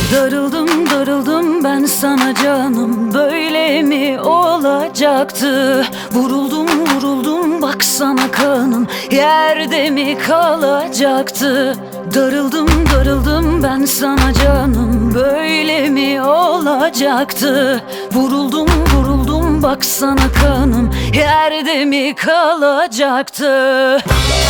Darıldım darıldım ben sana canım, böyle mi olacaktı? Vuruldum vuruldum baksana kanım, yerde mi kalacaktı? Darıldım darıldım ben sana canım, böyle mi olacaktı? Vuruldum vuruldum baksana kanım, yerde mi kalacaktı?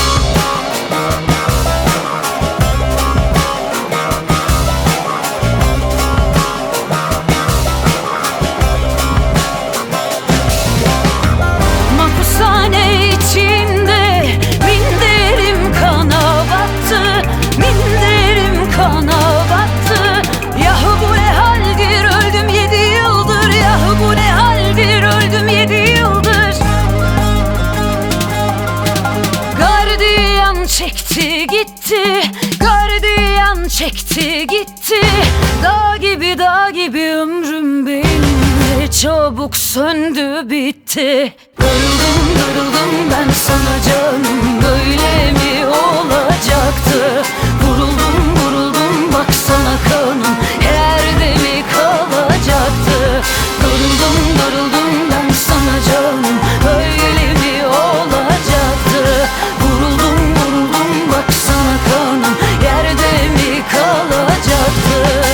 Çekti gitti, gardiyan çekti gitti. Dağ gibi ömrüm benim de çabuk söndü bitti. Darıldım darıldım ben sana canım, böyle mi olacaktı? Vuruldum vuruldum baksana kanım, yerde mi kalacaktı? Darıldım darıldım ben sana canım, böyle mi olacaktı? Vuruldum vuruldum baksana kanım, yerde mi kalacaktı?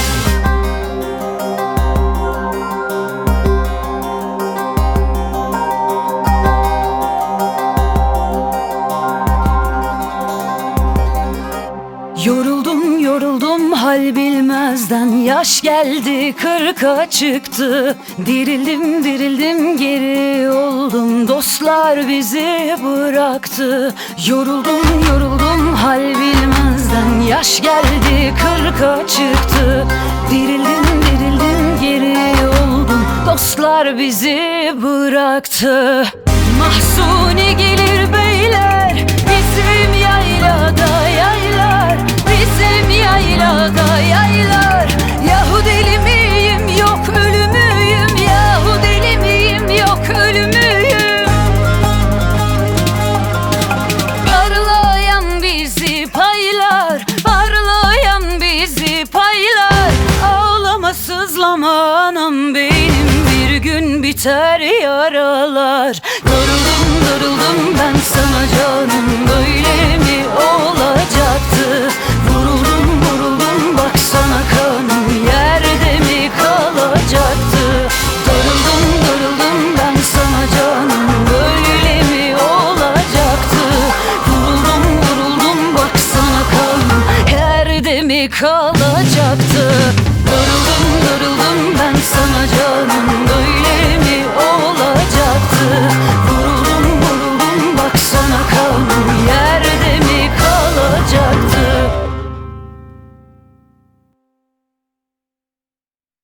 Yoruldum yoruldum hal bilmezden, yaş geldi 40'a çıktı. Dirildim dirildim geri oldum, dostlar bizi bıraktı. Yoruldum yoruldum hal bilmezden, yaş geldi 40'a çıktı. Dirildim dirildim geri oldum, dostlar bizi bıraktı. Mahsuni gelir beyler bizim yaylada yaylar, bizim yaylada yaylar. Yahu deli miyim yok ölü müyüm, yahu deli miyim yok ölü müyüm? Parlayan bizi paylar, parlayan bizi paylar. Ağlama sızlama anam benim, bir gün biter yaralar. Darıldım darıldım ben sana canım, böyle mi olacaktı? Vuruldum vuruldum baksana kanım, yerde mi kalacaktı? Darıldım darıldım ben sana canım, böyle mi olacaktı? Vuruldum vuruldum baksana kanım, yerde mi kalacaktı? Darıldım darıldım ben sana canım, böyle mi olacaktı?